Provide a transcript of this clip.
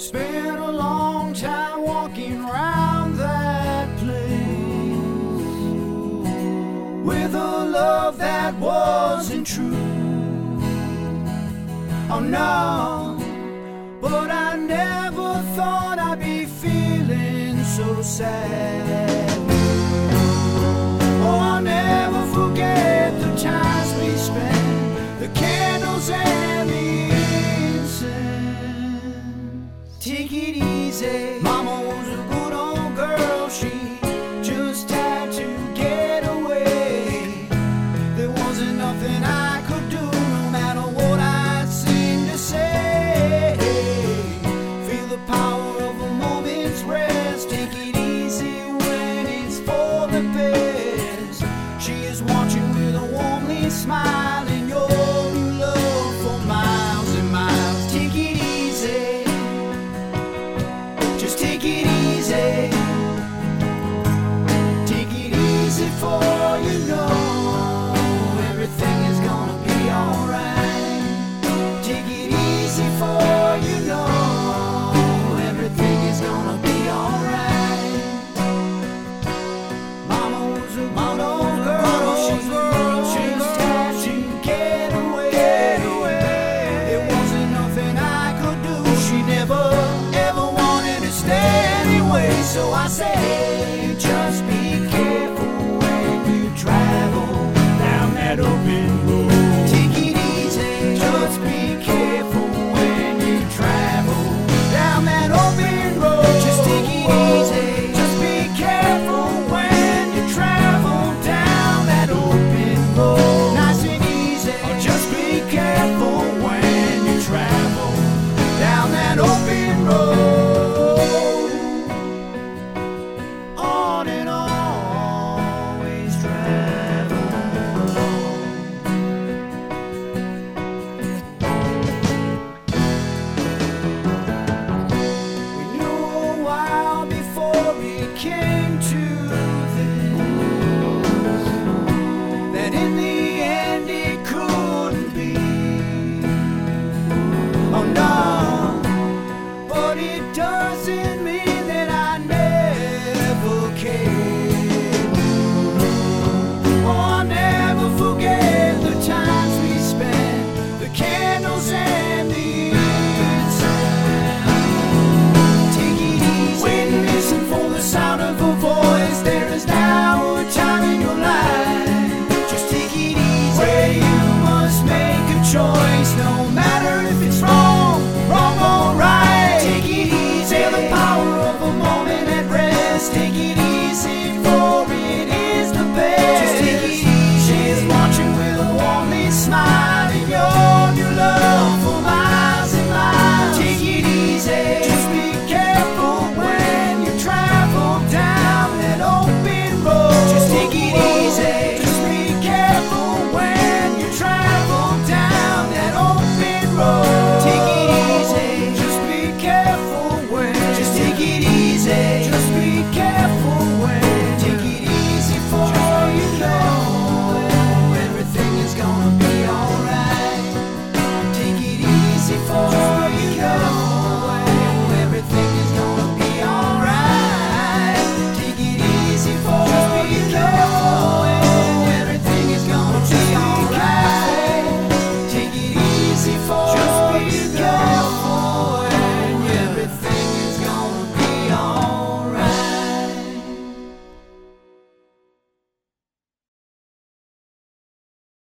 Spent a long time walking around that place with a love that wasn't true. Oh no, but I never thought I'd be feeling so sad. Oh, I'll never forget the times we spent, the candles and the incense. Take it easy, Mama was a good old girl, she just had to get away. There wasn't nothing I could do, no matter what I seemed to say. Feel the power of a moment's rest, take it easy when it's for the best. She is watching with a warmly smile in your new love for miles and miles. Take it easy, just take it easy. Take it easy for you know everything is gonna be alright. Take it easy for you know everything is gonna be alright. Mama was a good old girl, she just had to get away. There wasn't nothing I could do, she never ever wanted to stay anyway. So I said